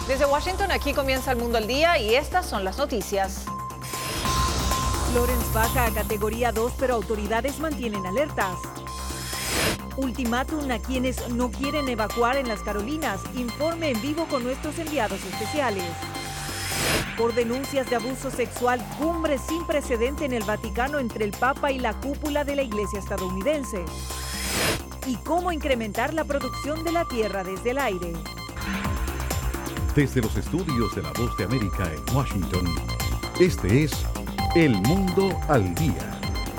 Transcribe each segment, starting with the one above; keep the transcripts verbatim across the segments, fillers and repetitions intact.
Desde Washington, aquí comienza El Mundo al Día y estas son las noticias. Florence baja a categoría dos, pero autoridades mantienen alertas. Ultimátum a quienes no quieren evacuar en las Carolinas. Informe en vivo con nuestros enviados especiales. Por denuncias de abuso sexual, cumbre sin precedente en el Vaticano entre el Papa y la cúpula de la Iglesia estadounidense. Y cómo incrementar la producción de la tierra desde el aire. Desde los estudios de La Voz de América en Washington, este es El Mundo al Día.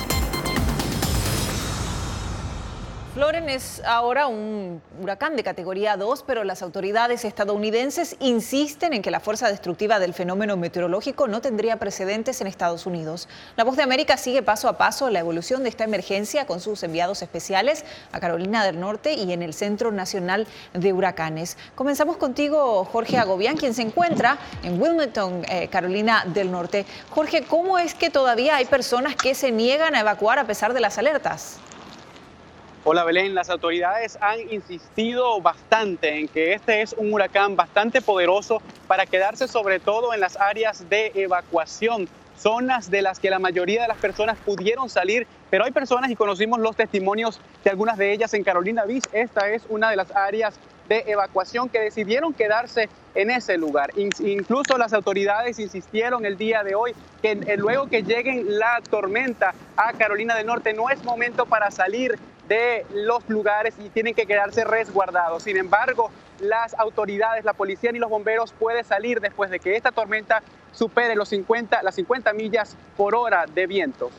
Florence es ahora un huracán de categoría dos, pero las autoridades estadounidenses insisten en que la fuerza destructiva del fenómeno meteorológico no tendría precedentes en Estados Unidos. La Voz de América sigue paso a paso la evolución de esta emergencia con sus enviados especiales a Carolina del Norte y en el Centro Nacional de Huracanes. Comenzamos contigo, Jorge Agobián, quien se encuentra en Wilmington, eh, Carolina del Norte. Jorge, ¿cómo es que todavía hay personas que se niegan a evacuar a pesar de las alertas? Hola Belén, las autoridades han insistido bastante en que este es un huracán bastante poderoso para quedarse sobre todo en las áreas de evacuación, zonas de las que la mayoría de las personas pudieron salir, pero hay personas y conocimos los testimonios de algunas de ellas en Carolina Beach. Esta es una de las áreas de evacuación que decidieron quedarse en ese lugar. Incluso las autoridades insistieron el día de hoy que luego que llegue la tormenta a Carolina del Norte no es momento para salir de los lugares y tienen que quedarse resguardados. Sin embargo, las autoridades, la policía ni los bomberos pueden salir después de que esta tormenta supere los cincuenta, las cincuenta millas por hora de vientos.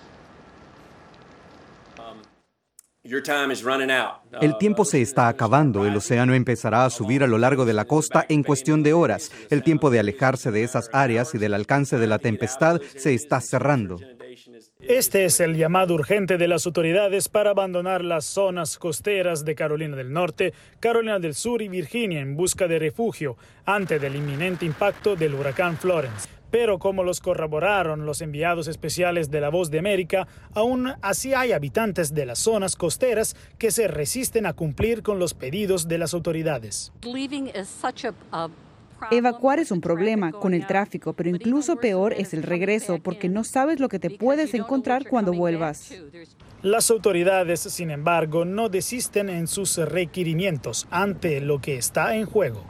El tiempo se está acabando. El océano empezará a subir a lo largo de la costa en cuestión de horas. El tiempo de alejarse de esas áreas y del alcance de la tempestad se está cerrando. Este es el llamado urgente de las autoridades para abandonar las zonas costeras de Carolina del Norte, Carolina del Sur y Virginia en busca de refugio ante el inminente impacto del huracán Florence. Pero como los corroboraron los enviados especiales de La Voz de América, aún así hay habitantes de las zonas costeras que se resisten a cumplir con los pedidos de las autoridades. Evacuar es un problema con el tráfico, pero incluso peor es el regreso, porque no sabes lo que te puedes encontrar cuando vuelvas. Las autoridades, sin embargo, no desisten en sus requerimientos ante lo que está en juego.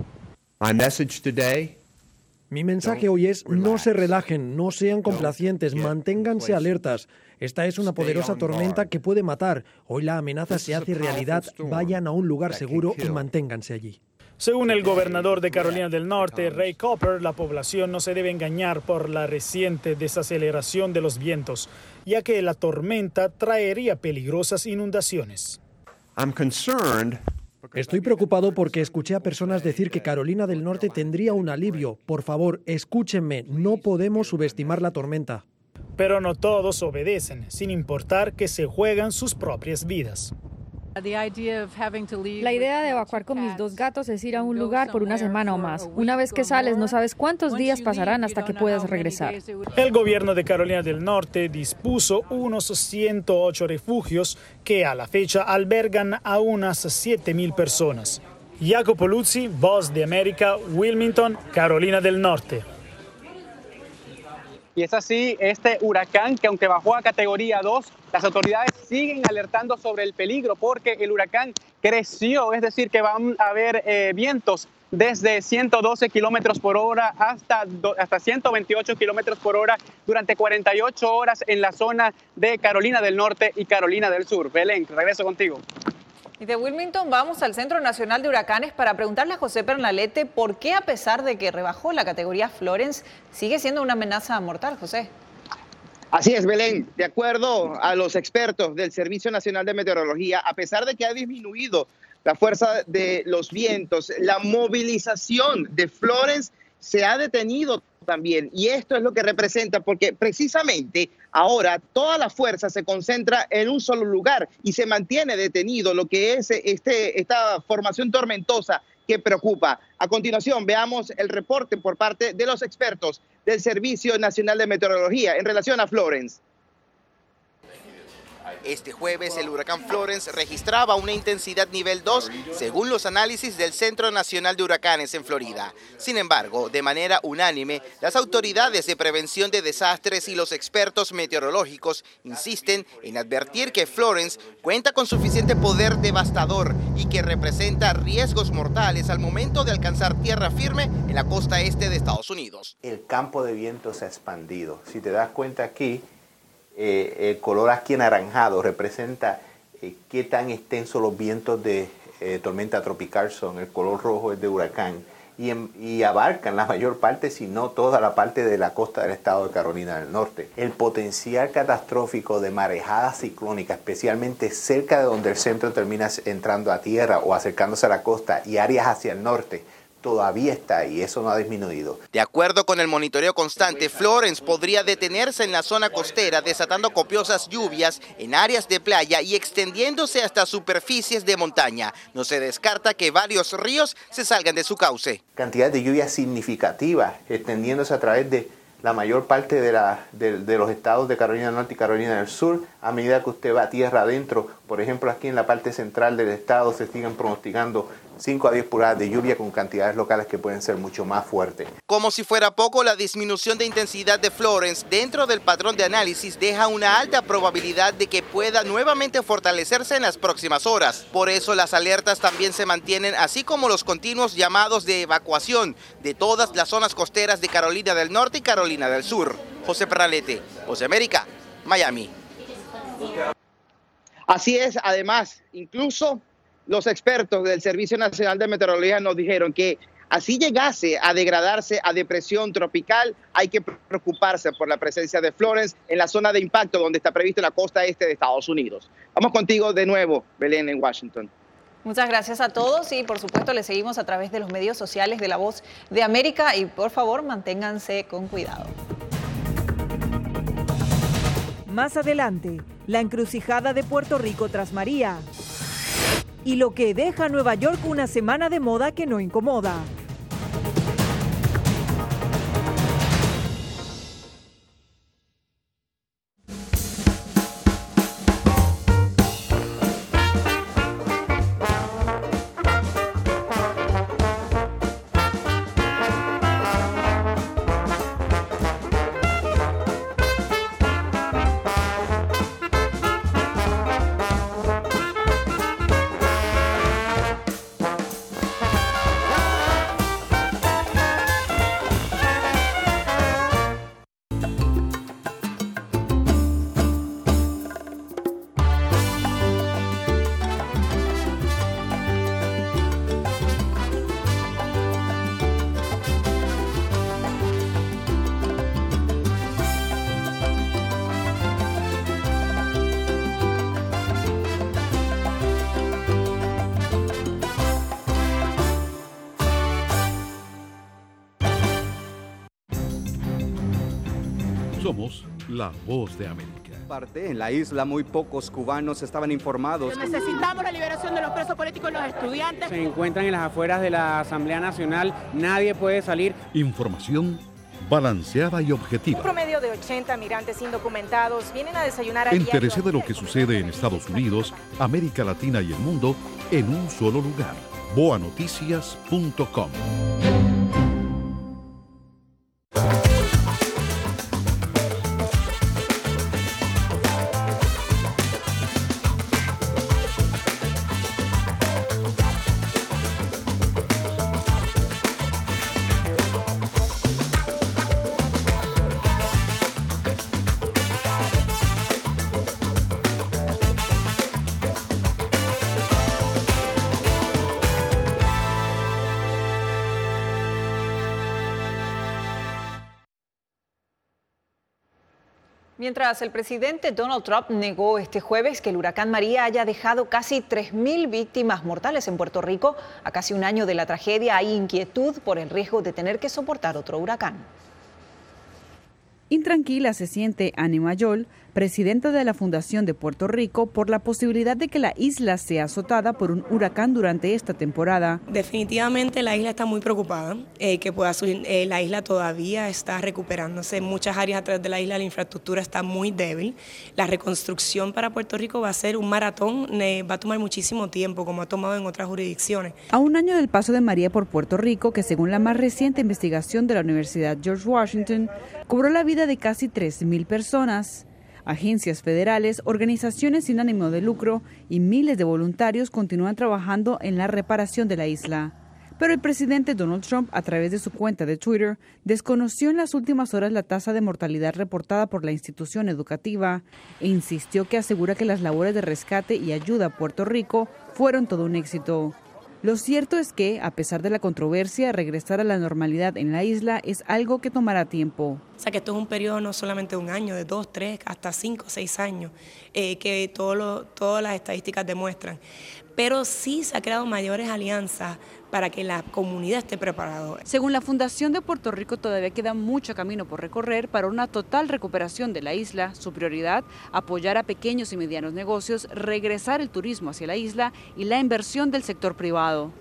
Mi mensaje hoy es: no se relajen, no sean complacientes, manténganse alertas. Esta es una poderosa tormenta que puede matar. Hoy la amenaza se hace realidad. Vayan a un lugar seguro y manténganse allí. Según el gobernador de Carolina del Norte, Ray Cooper, la población no se debe engañar por la reciente desaceleración de los vientos, ya que la tormenta traería peligrosas inundaciones. Estoy preocupado porque escuché a personas decir que Carolina del Norte tendría un alivio. Por favor, escúchenme, no podemos subestimar la tormenta. Pero no todos obedecen, sin importar que se juegan sus propias vidas. La idea de evacuar con mis dos gatos es ir a un lugar por una semana o más. Una vez que sales, no sabes cuántos días pasarán hasta que puedas regresar. El gobierno de Carolina del Norte dispuso unos ciento ocho refugios que a la fecha albergan a unas siete mil personas. Jacopo Luzzi, Voz de América, Wilmington, Carolina del Norte. Y es así, este huracán que aunque bajó a categoría dos, las autoridades siguen alertando sobre el peligro porque el huracán creció, es decir, que van a haber eh, vientos desde ciento doce kilómetros por hora hasta, hasta ciento veintiocho kilómetros por hora durante cuarenta y ocho horas en la zona de Carolina del Norte y Carolina del Sur. Belén, regreso contigo. Y de Wilmington vamos al Centro Nacional de Huracanes para preguntarle a José Pernalete por qué, a pesar de que rebajó la categoría Florence, sigue siendo una amenaza mortal, José. Así es, Belén. De acuerdo a los expertos del Servicio Nacional de Meteorología, a pesar de que ha disminuido la fuerza de los vientos, la movilización de Florence se ha detenido también. Y esto es lo que representa, porque precisamente ahora toda la fuerza se concentra en un solo lugar y se mantiene detenido lo que es este, esta formación tormentosa que preocupa. A continuación, veamos el reporte por parte de los expertos del Servicio Nacional de Meteorología en relación a Florence. Este jueves el huracán Florence registraba una intensidad nivel dos según los análisis del Centro Nacional de Huracanes en Florida. Sin embargo, de manera unánime, las autoridades de prevención de desastres y los expertos meteorológicos insisten en advertir que Florence cuenta con suficiente poder devastador y que representa riesgos mortales al momento de alcanzar tierra firme en la costa este de Estados Unidos. El campo de viento se ha expandido. Si te das cuenta aquí, Eh, el color aquí anaranjado representa eh, qué tan extensos los vientos de eh, tormenta tropical son. El color rojo es de huracán y, en, y abarcan la mayor parte, si no toda la parte de la costa del estado de Carolina del Norte. El potencial catastrófico de marejadas ciclónicas, especialmente cerca de donde el centro termina entrando a tierra o acercándose a la costa y áreas hacia el norte, todavía está ahí, eso no ha disminuido. De acuerdo con el monitoreo constante, Florence podría detenerse en la zona costera, desatando copiosas lluvias en áreas de playa y extendiéndose hasta superficies de montaña. No se descarta que varios ríos se salgan de su cauce. Cantidad de lluvia significativa, extendiéndose a través de la mayor parte de, la, de, de los estados de Carolina del Norte y Carolina del Sur, a medida que usted va a tierra adentro. Por ejemplo, aquí en la parte central del estado se siguen pronosticando cinco a diez pulgadas de lluvia con cantidades locales que pueden ser mucho más fuertes. Como si fuera poco, la disminución de intensidad de Florence dentro del patrón de análisis deja una alta probabilidad de que pueda nuevamente fortalecerse en las próximas horas. Por eso las alertas también se mantienen, así como los continuos llamados de evacuación de todas las zonas costeras de Carolina del Norte y Carolina del Sur. José Pernalete, Voz de América, Miami. Así es, además, incluso los expertos del Servicio Nacional de Meteorología nos dijeron que así llegase a degradarse a depresión tropical, hay que preocuparse por la presencia de Florence en la zona de impacto donde está previsto la costa este de Estados Unidos. Vamos contigo de nuevo, Belén, en Washington. Muchas gracias a todos y por supuesto les seguimos a través de los medios sociales de La Voz de América y por favor manténganse con cuidado. Más adelante, la encrucijada de Puerto Rico tras María. Y lo que deja a Nueva York una semana de moda que no incomoda. Somos la Voz de América. Parte en la isla muy pocos cubanos estaban informados. Necesitamos la liberación de los presos políticos y los estudiantes. Se encuentran en las afueras de la Asamblea Nacional, nadie puede salir. Información balanceada y objetiva. Un promedio de ochenta migrantes indocumentados vienen a desayunar a Entérese de lo que sucede en Estados Unidos, América Latina y el mundo en un solo lugar. boa noticias punto com. Mientras el presidente Donald Trump negó este jueves que el huracán María haya dejado casi tres mil víctimas mortales en Puerto Rico, a casi un año de la tragedia hay inquietud por el riesgo de tener que soportar otro huracán. Intranquila se siente Annie Mayol, presidenta de la Fundación de Puerto Rico, por la posibilidad de que la isla sea azotada por un huracán durante esta temporada. Definitivamente la isla está muy preocupada, eh, que pueda subir. Eh, la isla todavía está recuperándose. En muchas áreas a través de la isla la infraestructura está muy débil. La reconstrucción para Puerto Rico va a ser un maratón, eh, va a tomar muchísimo tiempo, como ha tomado en otras jurisdicciones. A un año del paso de María por Puerto Rico, que según la más reciente investigación de la Universidad George Washington, cobró la vida de casi tres mil personas. Agencias federales, organizaciones sin ánimo de lucro y miles de voluntarios continúan trabajando en la reparación de la isla. Pero el presidente Donald Trump, a través de su cuenta de Twitter, desconoció en las últimas horas la tasa de mortalidad reportada por la institución educativa e insistió que asegura que las labores de rescate y ayuda a Puerto Rico fueron todo un éxito. Lo cierto es que, a pesar de la controversia, regresar a la normalidad en la isla es algo que tomará tiempo. O sea que esto es un periodo no solamente de un año, de dos, tres, hasta cinco, seis años, eh, que todo lo, todas las estadísticas demuestran. Pero sí se han creado mayores alianzas para que la comunidad esté preparada. Según la Fundación de Puerto Rico, todavía queda mucho camino por recorrer para una total recuperación de la isla. Su prioridad, apoyar a pequeños y medianos negocios, regresar el turismo hacia la isla y la inversión del sector privado.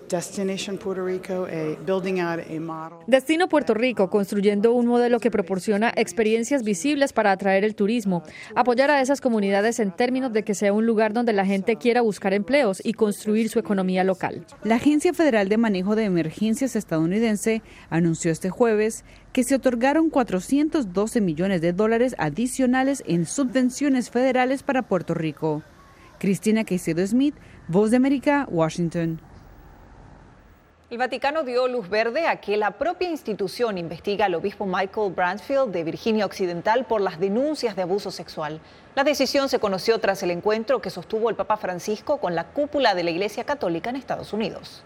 Destino Puerto Rico, construyendo un modelo que proporciona experiencias visibles para atraer el turismo, apoyar a esas comunidades en términos de que sea un lugar donde la gente quiera buscar empleos y construir su economía local. La Agencia Federal de Manejo de Emergencias estadounidense anunció este jueves que se otorgaron cuatrocientos doce millones de dólares adicionales en subvenciones federales para Puerto Rico. Cristina Caicedo Smith, Voz de América, Washington. El Vaticano dio luz verde a que la propia institución investiga al obispo Michael Bransfield de Virginia Occidental por las denuncias de abuso sexual. La decisión se conoció tras el encuentro que sostuvo el Papa Francisco con la cúpula de la Iglesia Católica en Estados Unidos.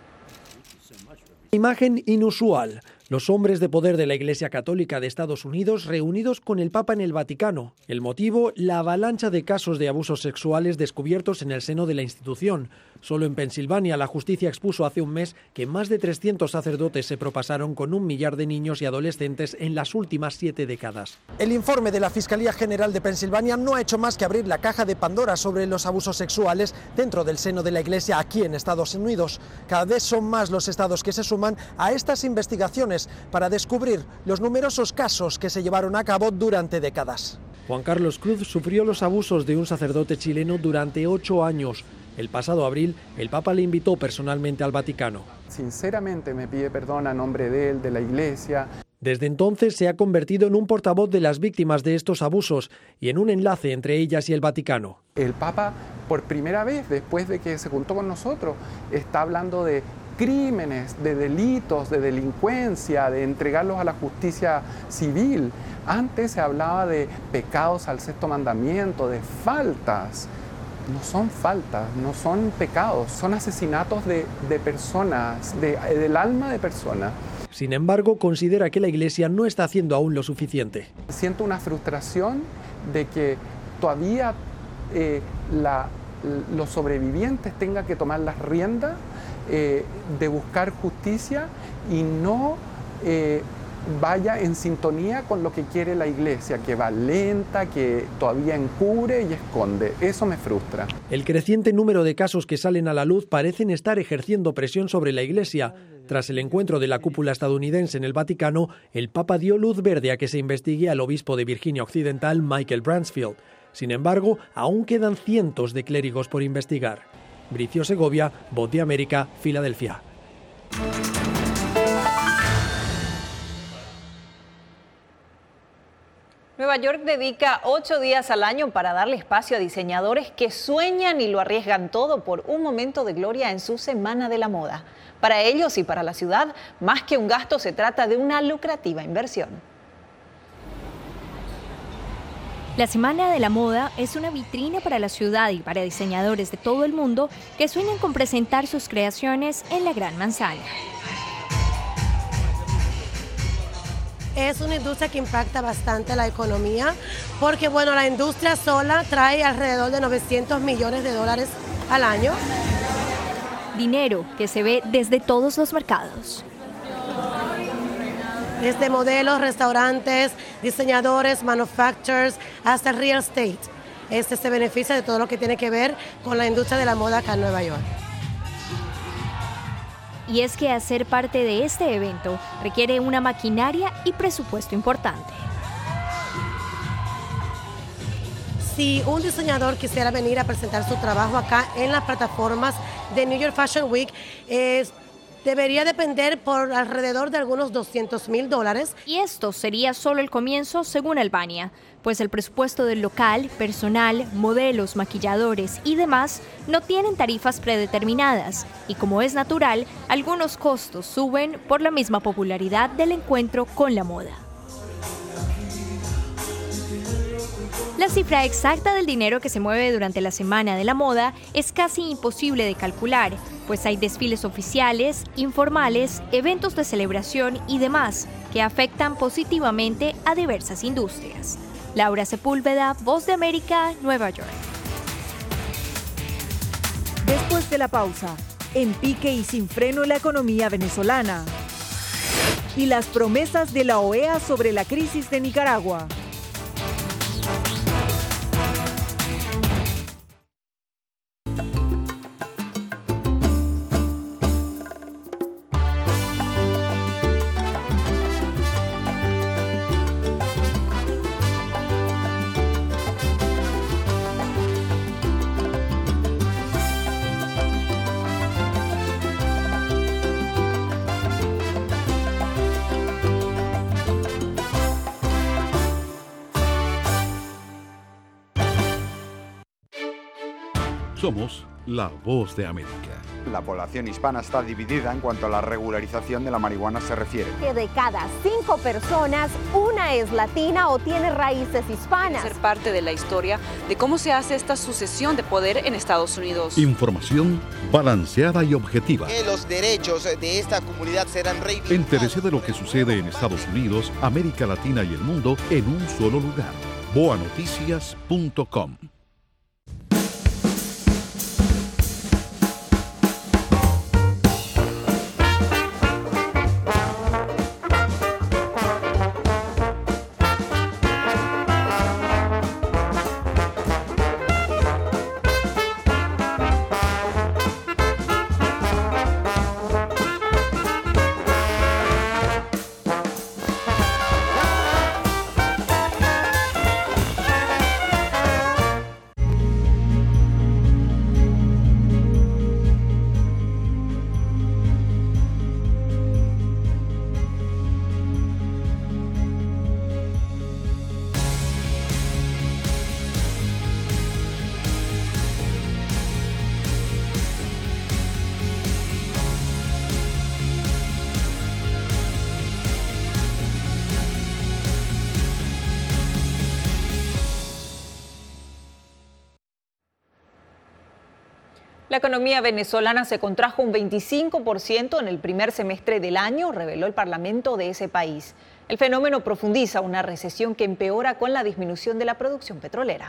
Imagen inusual. Los hombres de poder de la Iglesia Católica de Estados Unidos reunidos con el Papa en el Vaticano. El motivo, la avalancha de casos de abusos sexuales descubiertos en el seno de la institución. Solo en Pensilvania, la justicia expuso hace un mes que más de trescientos sacerdotes se propasaron con un millar de niños y adolescentes en las últimas siete décadas. El informe de la Fiscalía General de Pensilvania no ha hecho más que abrir la caja de Pandora sobre los abusos sexuales dentro del seno de la Iglesia aquí en Estados Unidos. Cada vez son más los estados que se suman a estas investigaciones para descubrir los numerosos casos que se llevaron a cabo durante décadas. Juan Carlos Cruz sufrió los abusos de un sacerdote chileno durante ocho años. El pasado abril, el Papa le invitó personalmente al Vaticano. Sinceramente me pide perdón a nombre de él, de la Iglesia. Desde entonces se ha convertido en un portavoz de las víctimas de estos abusos y en un enlace entre ellas y el Vaticano. El Papa, por primera vez, después de que se juntó con nosotros, está hablando de crímenes, de delitos, de delincuencia, de entregarlos a la justicia civil. Antes se hablaba de pecados al sexto mandamiento, de faltas. No son faltas, no son pecados, son asesinatos de, de personas, de, del alma de personas. Sin embargo, considera que la Iglesia no está haciendo aún lo suficiente. Siento una frustración de que todavía eh, la, los sobrevivientes tengan que tomar las riendas eh, de buscar justicia y no eh, vaya en sintonía con lo que quiere la Iglesia, que va lenta, que todavía encubre y esconde. Eso me frustra. El creciente número de casos que salen a la luz parecen estar ejerciendo presión sobre la Iglesia. Tras el encuentro de la cúpula estadounidense en el Vaticano, el Papa dio luz verde a que se investigue al obispo de Virginia Occidental, Michael Bransfield. Sin embargo, aún quedan cientos de clérigos por investigar. Bricio Segovia, Voz de América, Filadelfia. Nueva York dedica ocho días al año para darle espacio a diseñadores que sueñan y lo arriesgan todo por un momento de gloria en su Semana de la Moda. Para ellos y para la ciudad, más que un gasto, se trata de una lucrativa inversión. La Semana de la Moda es una vitrina para la ciudad y para diseñadores de todo el mundo que sueñan con presentar sus creaciones en la Gran Manzana. Es una industria que impacta bastante la economía porque, bueno, la industria sola trae alrededor de novecientos millones de dólares al año. Dinero que se ve desde todos los mercados. Desde modelos, restaurantes, diseñadores, manufacturers, hasta el real estate. este, se beneficia de todo lo que tiene que ver con la industria de la moda acá en Nueva York. Y es que hacer parte de este evento requiere una maquinaria y presupuesto importante. Si un diseñador quisiera venir a presentar su trabajo acá en las plataformas de New York Fashion Week, eh, debería depender por alrededor de algunos doscientos mil dólares. Y esto sería solo el comienzo, según Albania, pues el presupuesto del local, personal, modelos, maquilladores y demás no tienen tarifas predeterminadas. Y como es natural, algunos costos suben por la misma popularidad del encuentro con la moda. La cifra exacta del dinero que se mueve durante la Semana de la Moda es casi imposible de calcular, pues hay desfiles oficiales, informales, eventos de celebración y demás que afectan positivamente a diversas industrias. Laura Sepúlveda, Voz de América, Nueva York. Después de la pausa, en pique y sin freno la economía venezolana. Y las promesas de la O E A sobre la crisis de Nicaragua. Somos la Voz de América. La población hispana está dividida en cuanto a la regularización de la marihuana se refiere. Que de cada cinco personas, una es latina o tiene raíces hispanas. Ser parte de la historia de cómo se hace esta sucesión de poder en Estados Unidos. Información balanceada y objetiva. Que los derechos de esta comunidad serán reivindicados. Entérese de lo que sucede en Estados Unidos, América Latina y el mundo en un solo lugar. boa noticias punto com. La economía venezolana se contrajo un veinticinco por ciento en el primer semestre del año, reveló el Parlamento de ese país. El fenómeno profundiza una recesión que empeora con la disminución de la producción petrolera.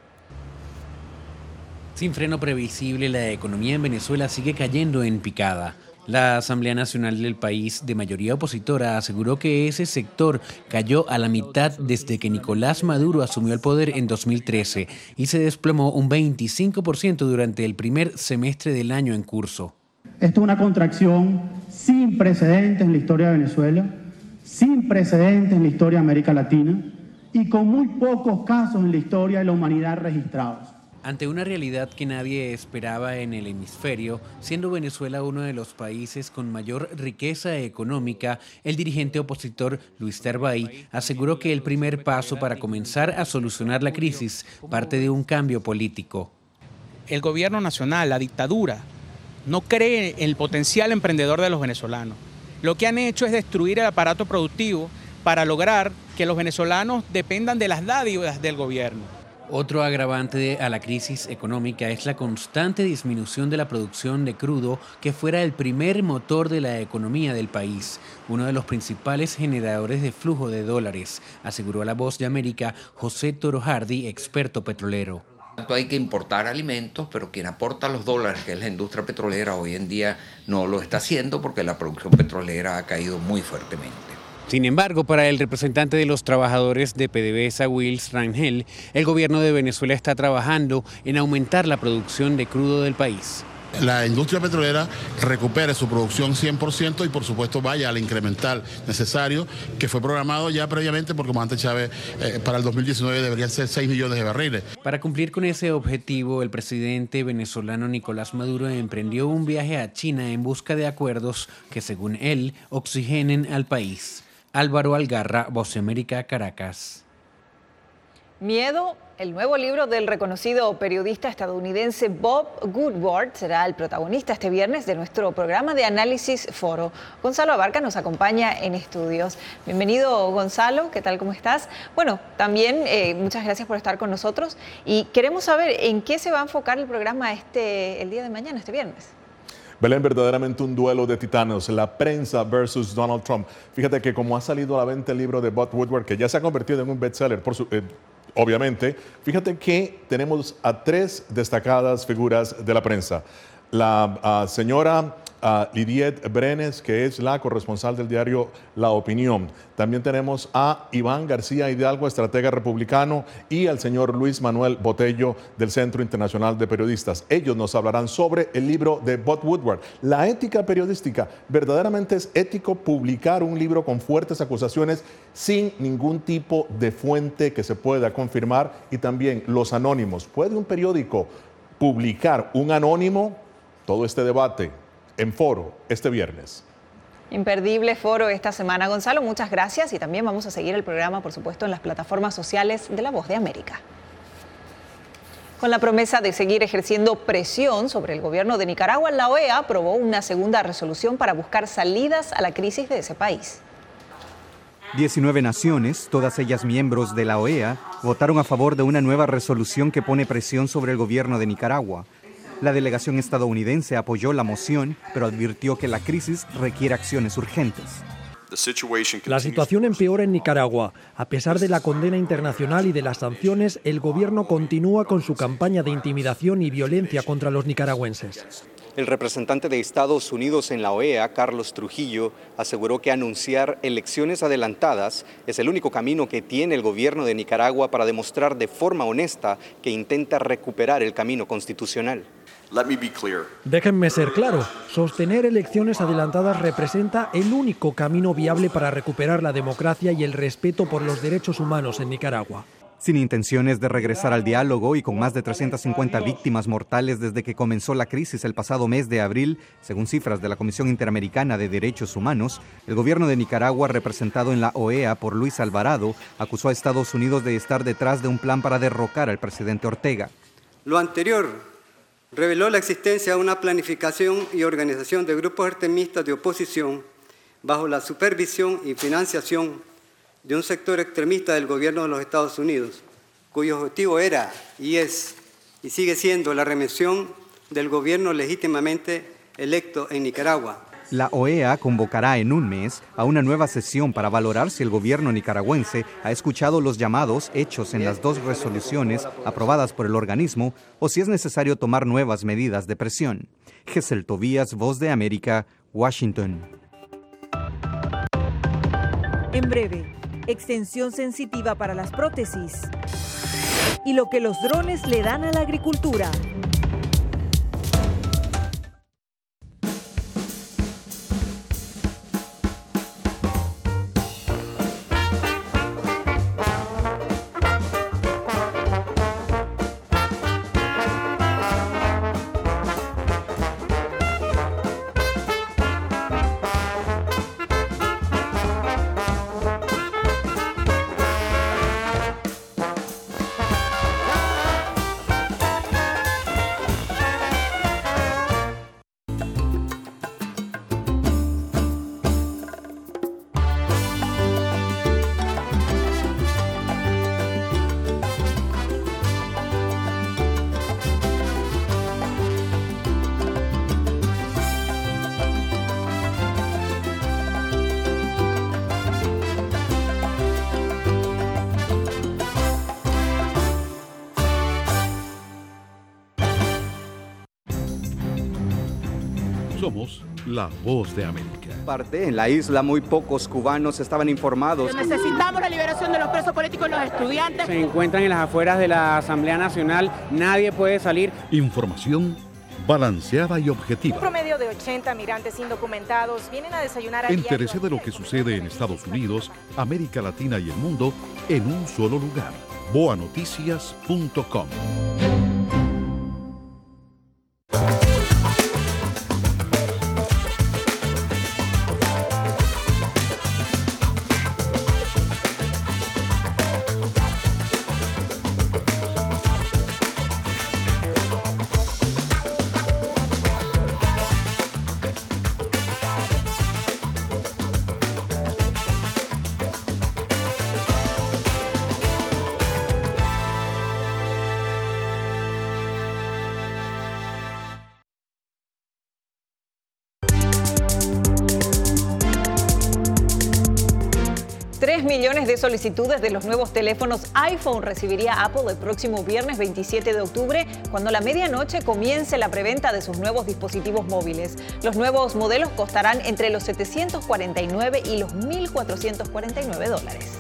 Sin freno previsible, la economía en Venezuela sigue cayendo en picada. La Asamblea Nacional del país, de mayoría opositora, aseguró que ese sector cayó a la mitad desde que Nicolás Maduro asumió el poder en dos mil trece y se desplomó un veinticinco por ciento durante el primer semestre del año en curso. Esto es una contracción sin precedentes en la historia de Venezuela, sin precedentes en la historia de América Latina y con muy pocos casos en la historia de la humanidad registrados. Ante una realidad que nadie esperaba en el hemisferio, siendo Venezuela uno de los países con mayor riqueza económica, el dirigente opositor Luis Terbay aseguró que el primer paso para comenzar a solucionar la crisis parte de un cambio político. El gobierno nacional, la dictadura, no cree en el potencial emprendedor de los venezolanos. Lo que han hecho es destruir el aparato productivo para lograr que los venezolanos dependan de las dádivas del gobierno. Otro agravante a la crisis económica es la constante disminución de la producción de crudo, que fuera el primer motor de la economía del país, uno de los principales generadores de flujo de dólares, aseguró a La Voz de América José Toro Hardy, experto petrolero. Hay que importar alimentos, pero quien aporta los dólares, que es la industria petrolera, hoy en día no lo está haciendo porque la producción petrolera ha caído muy fuertemente. Sin embargo, para el representante de los trabajadores de PDVSA, Wills Rangel, el gobierno de Venezuela está trabajando en aumentar la producción de crudo del país. La industria petrolera recupere su producción cien por ciento y por supuesto vaya al incremental necesario que fue programado ya previamente por el comandante Chávez eh, para el dos mil diecinueve deberían ser seis millones de barriles. Para cumplir con ese objetivo, el presidente venezolano Nicolás Maduro emprendió un viaje a China en busca de acuerdos que, según él, oxigenen al país. Álvaro Algarra, Voz de América, Caracas. Miedo, el nuevo libro del reconocido periodista estadounidense Bob Woodward será el protagonista este viernes de nuestro programa de análisis Foro. Gonzalo Abarca nos acompaña en estudios. Bienvenido, Gonzalo, ¿qué tal, cómo estás? Bueno, también eh, muchas gracias por estar con nosotros y queremos saber en qué se va a enfocar el programa este, el día de mañana, este viernes. Belén, verdaderamente un duelo de titanos, la prensa versus Donald Trump. Fíjate que como ha salido a la venta el libro de Bob Woodward, que ya se ha convertido en un bestseller, por su, eh, obviamente, fíjate que tenemos a tres destacadas figuras de la prensa. La uh, señora uh, Lidiet Brenes, que es la corresponsal del diario La Opinión. También tenemos a Iván García Hidalgo, estratega republicano, y al señor Luis Manuel Botello del Centro Internacional de Periodistas. Ellos nos hablarán sobre el libro de Bob Woodward. La ética periodística. ¿Verdaderamente es ético publicar un libro con fuertes acusaciones sin ningún tipo de fuente que se pueda confirmar? Y también los anónimos. ¿Puede un periódico publicar un anónimo? Todo este debate en Foro este viernes. Imperdible Foro esta semana. Gonzalo, muchas gracias y también vamos a seguir el programa, por supuesto, en las plataformas sociales de La Voz de América. Con la promesa de seguir ejerciendo presión sobre el gobierno de Nicaragua, la O E A aprobó una segunda resolución para buscar salidas a la crisis de ese país. diecinueve naciones, todas ellas miembros de la O E A, votaron a favor de una nueva resolución que pone presión sobre el gobierno de Nicaragua. La delegación estadounidense apoyó la moción, pero advirtió que la crisis requiere acciones urgentes. La situación empeora en Nicaragua. A pesar de la condena internacional y de las sanciones, el gobierno continúa con su campaña de intimidación y violencia contra los nicaragüenses. El representante de Estados Unidos en la O E A, Carlos Trujillo, aseguró que anunciar elecciones adelantadas es el único camino que tiene el gobierno de Nicaragua para demostrar de forma honesta que intenta recuperar el camino constitucional. Déjenme ser claro, sostener elecciones adelantadas representa el único camino viable para recuperar la democracia y el respeto por los derechos humanos en Nicaragua. Sin intenciones de regresar al diálogo y con más de trescientas cincuenta víctimas mortales desde que comenzó la crisis el pasado mes de abril, según cifras de la Comisión Interamericana de Derechos Humanos, el gobierno de Nicaragua, representado en la O E A por Luis Alvarado, acusó a Estados Unidos de estar detrás de un plan para derrocar al presidente Ortega. Lo anterior reveló la existencia de una planificación y organización de grupos extremistas de oposición bajo la supervisión y financiación de un sector extremista del gobierno de los Estados Unidos, cuyo objetivo era y es y sigue siendo la remoción del gobierno legítimamente electo en Nicaragua. La O E A convocará en un mes a una nueva sesión para valorar si el gobierno nicaragüense ha escuchado los llamados hechos en las dos resoluciones aprobadas por el organismo o si es necesario tomar nuevas medidas de presión. Gesel Tobías, Voz de América, Washington. En breve, extensión sensitiva para las prótesis y lo que los drones le dan a la agricultura. Somos la voz de América. Parte en la isla, muy pocos cubanos estaban informados. Necesitamos la liberación de los presos políticos y los estudiantes. Se encuentran en las afueras de la Asamblea Nacional, nadie puede salir. Información balanceada y objetiva. Un promedio de ochenta migrantes indocumentados vienen a desayunar a Entérese de lo que sucede en Estados Unidos, América Latina y el mundo en un solo lugar. boa noticias punto com. Tres millones de solicitudes de los nuevos teléfonos iPhone recibiría Apple el próximo viernes veintisiete de octubre, cuando a la medianoche comience la preventa de sus nuevos dispositivos móviles. Los nuevos modelos costarán entre los setecientos cuarenta y nueve y los mil cuatrocientos cuarenta y nueve dólares.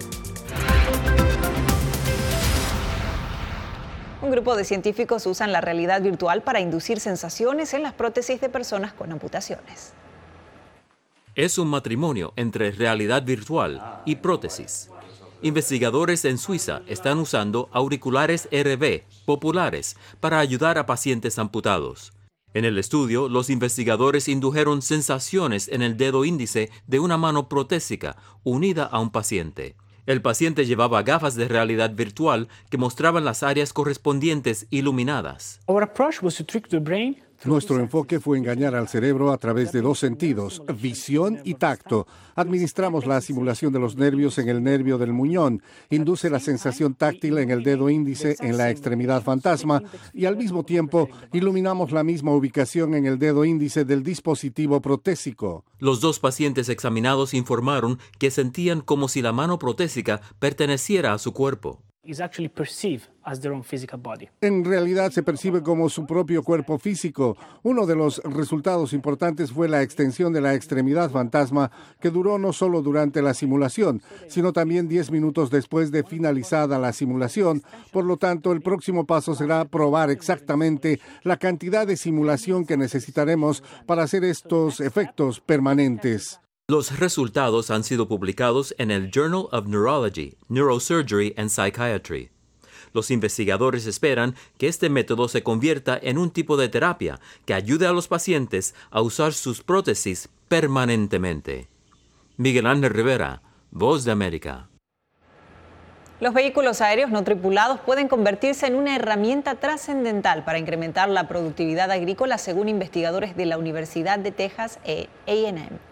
Un grupo de científicos usan la realidad virtual para inducir sensaciones en las prótesis de personas con amputaciones. Es un matrimonio entre realidad virtual y prótesis. Investigadores en Suiza están usando auriculares R V populares para ayudar a pacientes amputados. En el estudio, los investigadores indujeron sensaciones en el dedo índice de una mano protésica unida a un paciente. El paciente llevaba gafas de realidad virtual que mostraban las áreas correspondientes iluminadas. Our approach was to trick the brain. Nuestro enfoque fue engañar al cerebro a través de dos sentidos, visión y tacto. Administramos la simulación de los nervios en el nervio del muñón, induce la sensación táctil en el dedo índice en la extremidad fantasma y al mismo tiempo iluminamos la misma ubicación en el dedo índice del dispositivo protésico. Los dos pacientes examinados informaron que sentían como si la mano protésica perteneciera a su cuerpo. Is actually perceived as their own physical body. En realidad se percibe como su propio cuerpo físico. Uno de los resultados importantes fue la extensión de la extremidad fantasma, que duró no solo durante la simulación, sino también diez minutos después de finalizada la simulación. Por lo tanto, el próximo paso será probar exactamente la cantidad de simulación que necesitaremos para hacer estos efectos permanentes. Los resultados han sido publicados en el Journal of Neurology, Neurosurgery and Psychiatry. Los investigadores esperan que este método se convierta en un tipo de terapia que ayude a los pacientes a usar sus prótesis permanentemente. Miguel Ángel Rivera, Voz de América. Los vehículos aéreos no tripulados pueden convertirse en una herramienta trascendental para incrementar la productividad agrícola, según investigadores de la Universidad de Texas e A and M.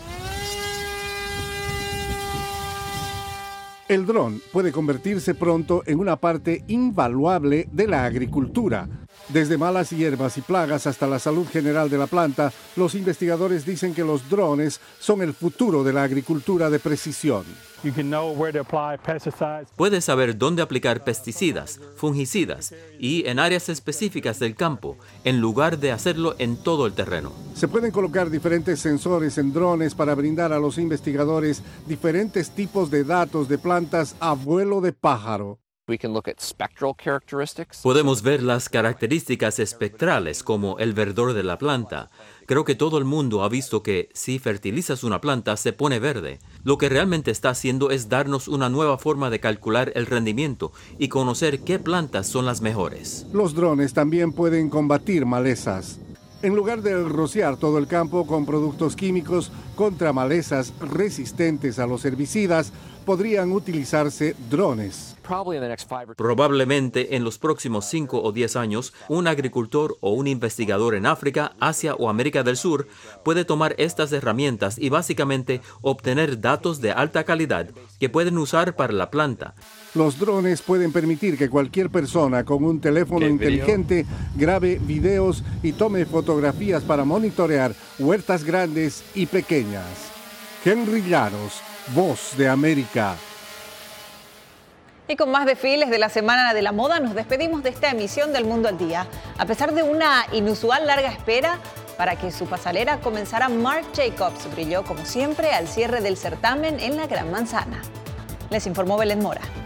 El dron puede convertirse pronto en una parte invaluable de la agricultura. Desde malas hierbas y plagas hasta la salud general de la planta, los investigadores dicen que los drones son el futuro de la agricultura de precisión. Puedes saber dónde aplicar pesticidas, fungicidas y en áreas específicas del campo, en lugar de hacerlo en todo el terreno. Se pueden colocar diferentes sensores en drones para brindar a los investigadores diferentes tipos de datos de plantas a vuelo de pájaro. Podemos ver las características espectrales como el verdor de la planta. Creo que todo el mundo ha visto que si fertilizas una planta se pone verde. Lo que realmente está haciendo es darnos una nueva forma de calcular el rendimiento y conocer qué plantas son las mejores. Los drones también pueden combatir malezas. En lugar de rociar todo el campo con productos químicos contra malezas resistentes a los herbicidas, podrían utilizarse drones. Probablemente en los próximos cinco o diez años, un agricultor o un investigador en África, Asia o América del Sur puede tomar estas herramientas y básicamente obtener datos de alta calidad que pueden usar para la planta. Los drones pueden permitir que cualquier persona con un teléfono inteligente grabe videos y tome fotografías para monitorear huertas grandes y pequeñas. Henry Llanos, Voz de América. Y con más desfiles de la Semana de la Moda, nos despedimos de esta emisión del Mundo al Día. A pesar de una inusual larga espera, Para que su pasarela comenzara, Marc Jacobs brilló como siempre al cierre del certamen en la Gran Manzana. Les informó Belén Mora.